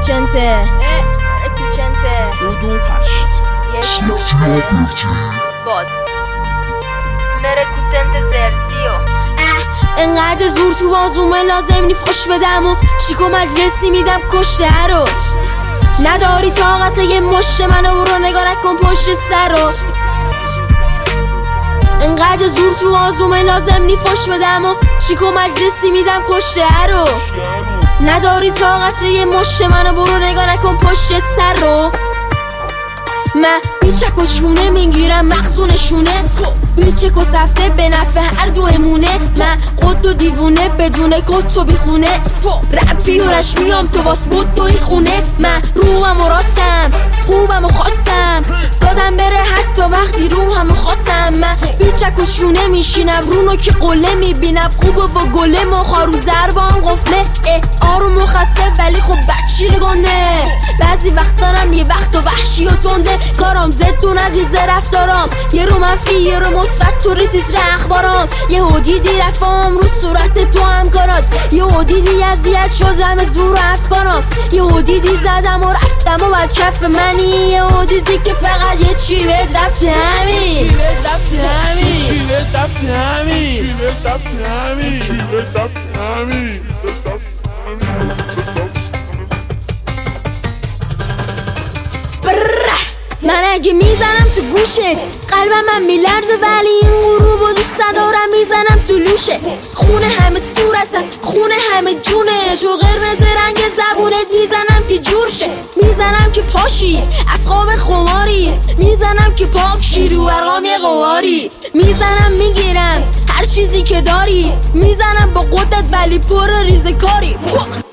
efficiente دو هشت باد مرکوتنت زرتیو انقدر زور تو بازومه لازم نی فش بدم و شیکو مجلسی میدم کشته رو نداری طاقت یه مشت منو برو نگاه نکن پشت سر رو انقدر زور تو بازومه لازم نی فش بدم و شیکو مجلسی میدم کشته رو نداری طاقت یه مشت منو برو نگاه نکن پشت سر رو من بیچک و شونه میگیرم مخزونشونه بیچک و سفته به نفع هر دو امونه من قد و دیوونه بدون کت و بیخونه رپی و رشمیام تو واس بود توی خونه من روحم و راستم خوبم و خواستم دادم بره حتی وقتی روحم و خواستم من بیچک و شونه میشینم رونو که قله میبینم خوبه و گله مخارو زربان قفله آروم و خسته ولی خب بچی گنده بعضی وقت دارم یه وقت و وحشی و تنده کارام زد تو نقیزه رفتارام یه رو منفی یه رو مثبت تو ریتیز اخبارام یه دیدی رفام رو صورت تو همکارات یه دیدی اذیت شدم زور و افکارام یه دیدی زدم و رفتم و بعد کف منی یه دیدی که فقط یه چی بهت رفته همین من اگه میزنم تو گوشت قلبم من میلرزه ولی این غروب و دوست دارم میزنم تو لوشه خونه همه صورتم خونه همه جونه چو قرمز رنگ زبونت میزنم که جور شه میزنم که پاشی از خواب خماری میزنم که پاک شی رو ارقام یه قواری میزنم میگیرم هر چیزی که داری میزنم با قدرت ولی پر ریزه کاری